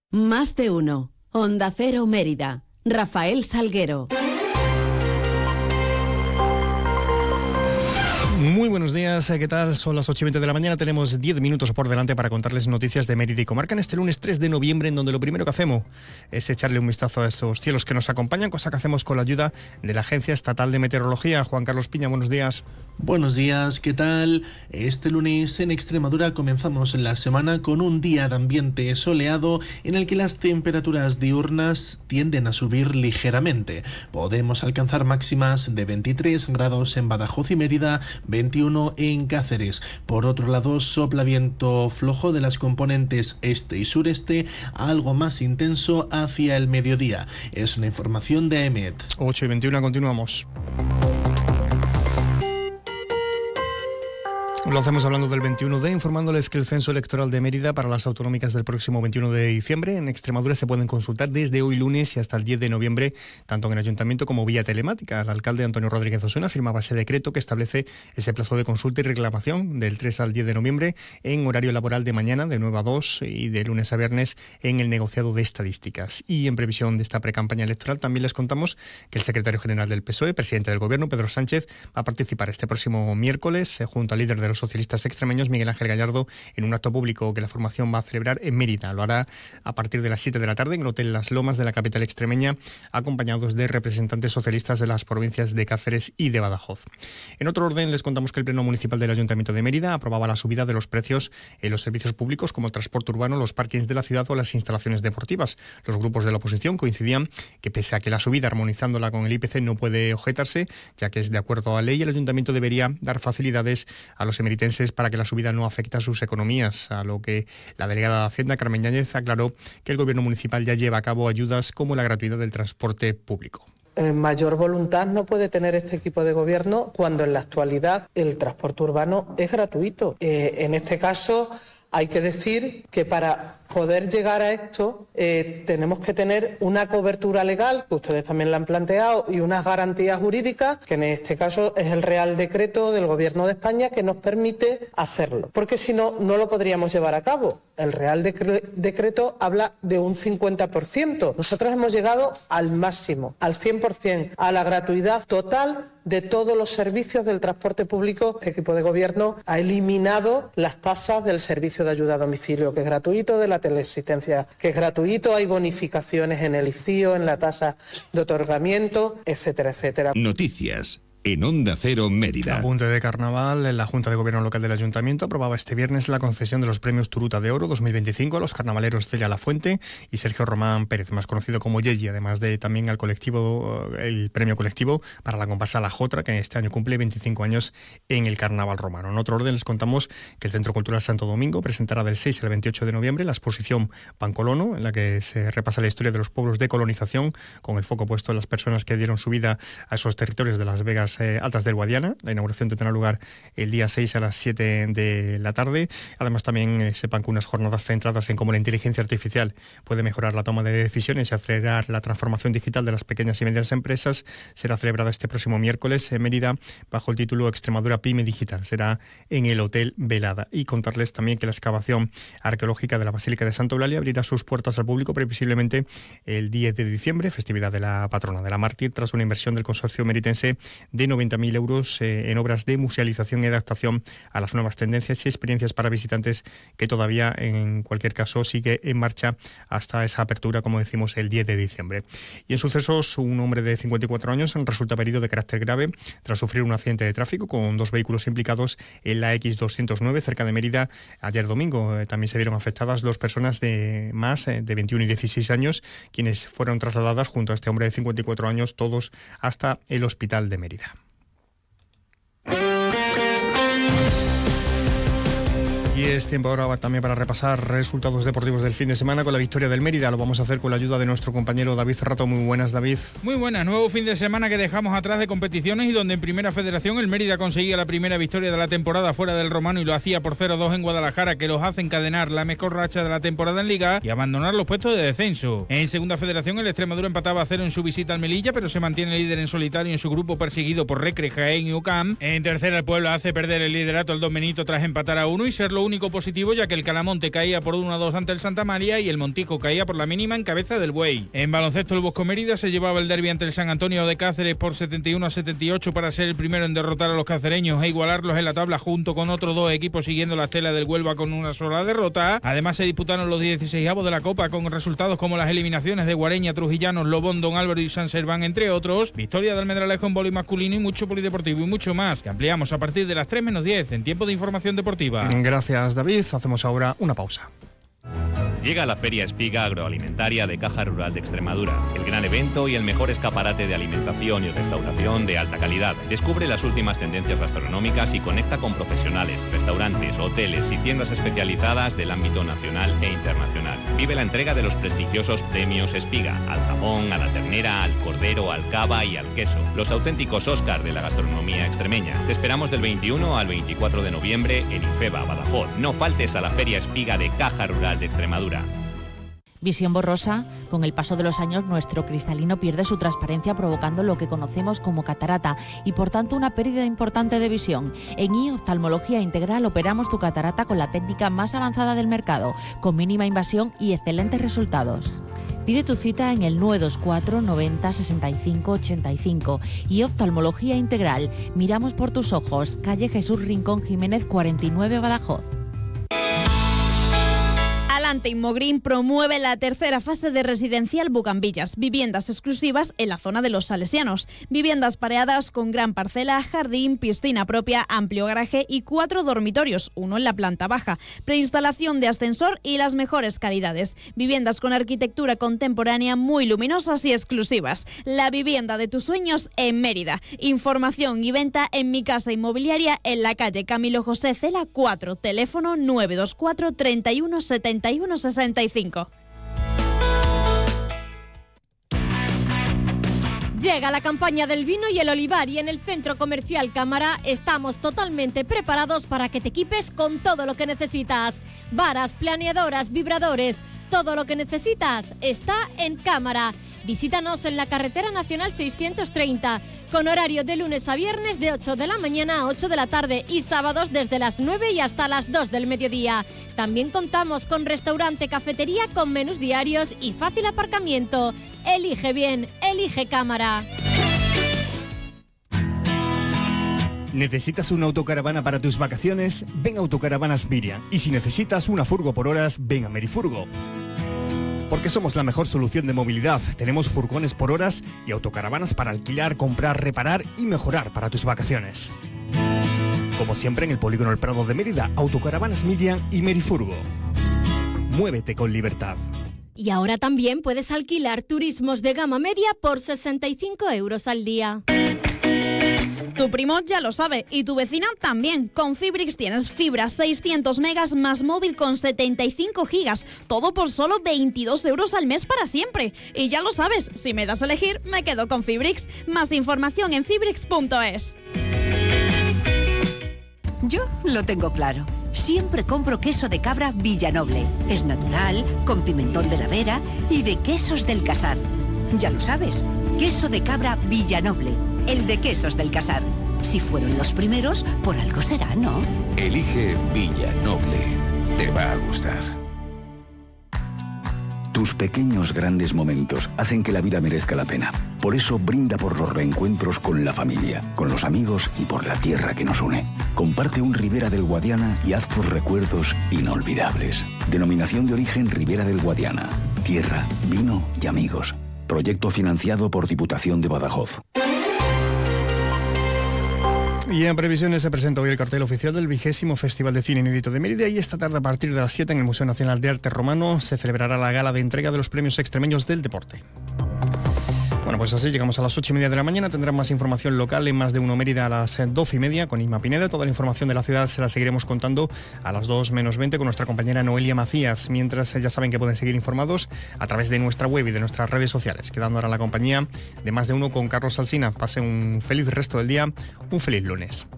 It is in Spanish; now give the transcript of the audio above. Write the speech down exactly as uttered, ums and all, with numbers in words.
Más de uno. Onda Cero Mérida. Rafael Salguero. Muy buenos días, ¿qué tal? Son las ocho y veinte de la mañana, tenemos diez minutos por delante para contarles noticias de Mérida y comarca en este lunes tres de noviembre, en donde lo primero que hacemos es echarle un vistazo a esos cielos que nos acompañan, cosa que hacemos con la ayuda de la Agencia Estatal de Meteorología. Juan Carlos Piña, buenos días. Buenos días, ¿qué tal? Este lunes en Extremadura comenzamos la semana con un día de ambiente soleado en el que las temperaturas diurnas tienden a subir ligeramente. Podemos alcanzar máximas de veintitrés grados en Badajoz y Mérida, veintiuno en Cáceres. Por otro lado, sopla viento flojo de las componentes este y sureste, algo más intenso hacia el mediodía. Es una información de A E M E T. ocho y veintiuno, continuamos. Lo hacemos hablando del veintiuno de, informándoles que el censo electoral de Mérida para las autonómicas del próximo veintiuno de diciembre en Extremadura se pueden consultar desde hoy lunes y hasta el diez de noviembre, tanto en el ayuntamiento como vía telemática. El alcalde Antonio Rodríguez Osuna firmaba ese decreto que establece ese plazo de consulta y reclamación del tres al diez de noviembre en horario laboral de mañana de nueve a dos y de lunes a viernes en el negociado de estadísticas. Y en previsión de esta precampaña electoral también les contamos que el secretario general del P S O E, presidente del Gobierno, Pedro Sánchez, va a participar este próximo miércoles eh, junto al líder de los socialistas extremeños, Miguel Ángel Gallardo, en un acto público que la formación va a celebrar en Mérida. Lo hará a partir de las siete de la tarde en el Hotel Las Lomas de la capital extremeña, acompañados de representantes socialistas de las provincias de Cáceres y de Badajoz. En otro orden, les contamos que el Pleno Municipal del Ayuntamiento de Mérida aprobaba la subida de los precios en los servicios públicos como el transporte urbano, los parkings de la ciudad o las instalaciones deportivas. Los grupos de la oposición coincidían que, pese a que la subida armonizándola con el I P C no puede objetarse, ya que es de acuerdo a la ley, el Ayuntamiento debería dar facilidades a los emeritenses para que la subida no afecte a sus economías, a lo que la delegada de Hacienda, Carmen Yáñez, aclaró que el Gobierno municipal ya lleva a cabo ayudas como la gratuidad del transporte público. Eh, mayor voluntad no puede tener este equipo de gobierno cuando en la actualidad el transporte urbano es gratuito. Eh, en este caso hay que decir que para poder llegar a esto eh, tenemos que tener una cobertura legal, que ustedes también la han planteado, y unas garantías jurídicas, que en este caso es el Real Decreto del Gobierno de España que nos permite hacerlo. Porque si no, no lo podríamos llevar a cabo. El Real Decre- Decreto habla de un cincuenta por ciento. Nosotros hemos llegado al máximo, al cien por ciento, a la gratuidad total de todos los servicios del transporte público. Este equipo de gobierno ha eliminado las tasas del servicio de ayuda a domicilio, que es gratuito, de la teleasistencia, que es gratuito, hay bonificaciones en el I C I O, en la tasa de otorgamiento, etcétera, etcétera. Noticias en Onda Cero Mérida. A punto de carnaval, la Junta de Gobierno Local del Ayuntamiento aprobaba este viernes la concesión de los premios Turuta de Oro dos mil veinticinco a los carnavaleros Celia Lafuente y Sergio Román Pérez, más conocido como Yeyi, además de también al colectivo, el premio colectivo para la comparsa La Jotra, que este año cumple veinticinco años en el carnaval romano. En otro orden les contamos que el Centro Cultural Santo Domingo presentará del seis al veintiocho de noviembre la exposición Pancolono, en la que se repasa la historia de los pueblos de colonización, con el foco puesto en las personas que dieron su vida a esos territorios de las Vegas Eh, Altas del Guadiana. La inauguración tendrá lugar el día seis a las siete de la tarde. Además, también eh, sepan que unas jornadas centradas en cómo la inteligencia artificial puede mejorar la toma de decisiones y acelerar la transformación digital de las pequeñas y medianas empresas será celebrada este próximo miércoles en Mérida bajo el título Extremadura Pyme Digital. Será en el Hotel Velada. Y contarles también que la excavación arqueológica de la Basílica de Santa Eulalia abrirá sus puertas al público previsiblemente el diez de diciembre, festividad de la patrona de la mártir, tras una inversión del consorcio meritense de noventa mil euros eh, en obras de musealización y adaptación a las nuevas tendencias y experiencias para visitantes, que todavía en cualquier caso sigue en marcha hasta esa apertura, como decimos, el diez de diciembre. Y en sucesos, un hombre de cincuenta y cuatro años resulta herido de carácter grave tras sufrir un accidente de tráfico con dos vehículos implicados en la equis doscientos nueve cerca de Mérida ayer domingo. Eh, también se vieron afectadas dos personas de más eh, de veintiuno y dieciséis años, quienes fueron trasladadas junto a este hombre de cincuenta y cuatro años, todos hasta el hospital de Mérida. Y es tiempo ahora también para repasar resultados deportivos del fin de semana con la victoria del Mérida. Lo vamos a hacer con la ayuda de nuestro compañero David Ferrato. Muy buenas, David. Muy buenas. Nuevo fin de semana que dejamos atrás de competiciones y donde en Primera Federación el Mérida conseguía la primera victoria de la temporada fuera del Romano y lo hacía por cero dos en Guadalajara, que los hace encadenar la mejor racha de la temporada en Liga y abandonar los puestos de descenso. En Segunda Federación el Extremadura empataba a cero en su visita al Melilla, pero se mantiene líder en solitario en su grupo perseguido por Recre, Jaén y U C A M. En tercera el Puebla hace perder el liderato al Don Benito tras empatar a uno y ser lo único positivo, ya que el Calamonte caía por uno a dos ante el Santa María y el Montijo caía por la mínima en Cabeza del Buey. En baloncesto, el Bosco Mérida se llevaba el derbi ante el San Antonio de Cáceres por setenta y uno a setenta y ocho para ser el primero en derrotar a los cacereños e igualarlos en la tabla junto con otros dos equipos siguiendo la estela del Huelva con una sola derrota. Además, se disputaron los dieciseisavos de la Copa con resultados como las eliminaciones de Guareña, Trujillanos, Lobón, Don Álvaro y San Serván, entre otros. Victoria del Almendralejo en vóley masculino y mucho polideportivo y mucho más, que ampliamos a partir de las tres menos diez en tiempo de información deportiva. Gracias, David. Hacemos ahora una pausa. Llega la Feria Espiga Agroalimentaria de Caja Rural de Extremadura, el gran evento y el mejor escaparate de alimentación y restauración de alta calidad. Descubre las últimas tendencias gastronómicas y conecta con profesionales, restaurantes, hoteles y tiendas especializadas del ámbito nacional e internacional. Vive la entrega de los prestigiosos premios Espiga, al jamón, a la ternera, al cordero, al cava y al queso. Los auténticos Óscar de la gastronomía extremeña. Te esperamos del veintiuno al veinticuatro de noviembre en Infeba, Badajoz. No faltes a la Feria Espiga de Caja Rural de Extremadura. Visión borrosa. Con el paso de los años, nuestro cristalino pierde su transparencia, provocando lo que conocemos como catarata y, por tanto, una pérdida importante de visión. En I Oftalmología Integral operamos tu catarata con la técnica más avanzada del mercado, con mínima invasión y excelentes resultados. Pide tu cita en el nueve dos cuatro noventa sesenta y cinco ochenta y cinco. Y Oftalmología Integral. Miramos por tus ojos. Calle Jesús Rincón Jiménez cuarenta y nueve, Badajoz. Alante Inmogreen promueve la tercera fase de Residencial Bugambillas, viviendas exclusivas en la zona de los Salesianos. Viviendas pareadas con gran parcela, jardín, piscina propia, amplio garaje y cuatro dormitorios, uno en la planta baja. Preinstalación de ascensor y las mejores calidades. Viviendas con arquitectura contemporánea muy luminosas y exclusivas. La vivienda de tus sueños en Mérida. Información y venta en Mi Casa Inmobiliaria en la calle Camilo José Cela cuatro, teléfono nueve dos cuatro treinta y uno setenta y uno sesenta y cinco. Llega la campaña del vino y el olivar y en el Centro Comercial Cámara estamos totalmente preparados para que te equipes con todo lo que necesitas. Varas, planeadoras, vibradores, todo lo que necesitas está en Cámara. Visítanos en la Carretera Nacional seiscientos treinta, con horario de lunes a viernes de ocho de la mañana a ocho de la tarde y sábados desde las nueve y hasta las dos del mediodía. También contamos con restaurante, cafetería con menús diarios y fácil aparcamiento. Elige bien, elige Cámara. ¿Necesitas una autocaravana para tus vacaciones? Ven a Autocaravanas Miriam. Y si necesitas una furgo por horas, ven a Merifurgo. Porque somos la mejor solución de movilidad. Tenemos furgones por horas y autocaravanas para alquilar, comprar, reparar y mejorar para tus vacaciones. Como siempre en el Polígono El Prado de Mérida, Autocaravanas Miriam y Merifurgo. Muévete con libertad. Y ahora también puedes alquilar turismos de gama media por sesenta y cinco euros al día. Tu primo ya lo sabe y tu vecina también. Con Fibrix tienes fibra seiscientos megas más móvil con setenta y cinco gigas. Todo por solo veintidós euros al mes para siempre. Y ya lo sabes, si me das a elegir, me quedo con Fibrix. Más información en fibrix punto es. Yo lo tengo claro. Siempre compro queso de cabra Villanoble. Es natural, con pimentón de la Vera y de Quesos del Casar. Ya lo sabes, queso de cabra Villanoble. El de Quesos del Casar. Si fueron los primeros, por algo será, ¿no? Elige Villanoble. Te va a gustar. Tus pequeños grandes momentos hacen que la vida merezca la pena. Por eso brinda por los reencuentros con la familia, con los amigos y por la tierra que nos une. Comparte un Ribera del Guadiana y haz tus recuerdos inolvidables. Denominación de origen Ribera del Guadiana. Tierra, vino y amigos. Proyecto financiado por Diputación de Badajoz. Y en previsiones se presenta hoy el cartel oficial del vigésimo Festival de Cine Inédito de Mérida y esta tarde a partir de las siete en el Museo Nacional de Arte Romano se celebrará la gala de entrega de los premios extremeños del deporte. Bueno, pues así llegamos a las ocho y media de la mañana. Tendrán más información local en Más de Uno Mérida a las doce y media con Inma Pineda. Toda la información de la ciudad se la seguiremos contando a las dos menos veinte con nuestra compañera Noelia Macías. Mientras ya saben que pueden seguir informados a través de nuestra web y de nuestras redes sociales. Quedando ahora la compañía de Más de Uno con Carlos Alsina. Pasen un feliz resto del día, un feliz lunes.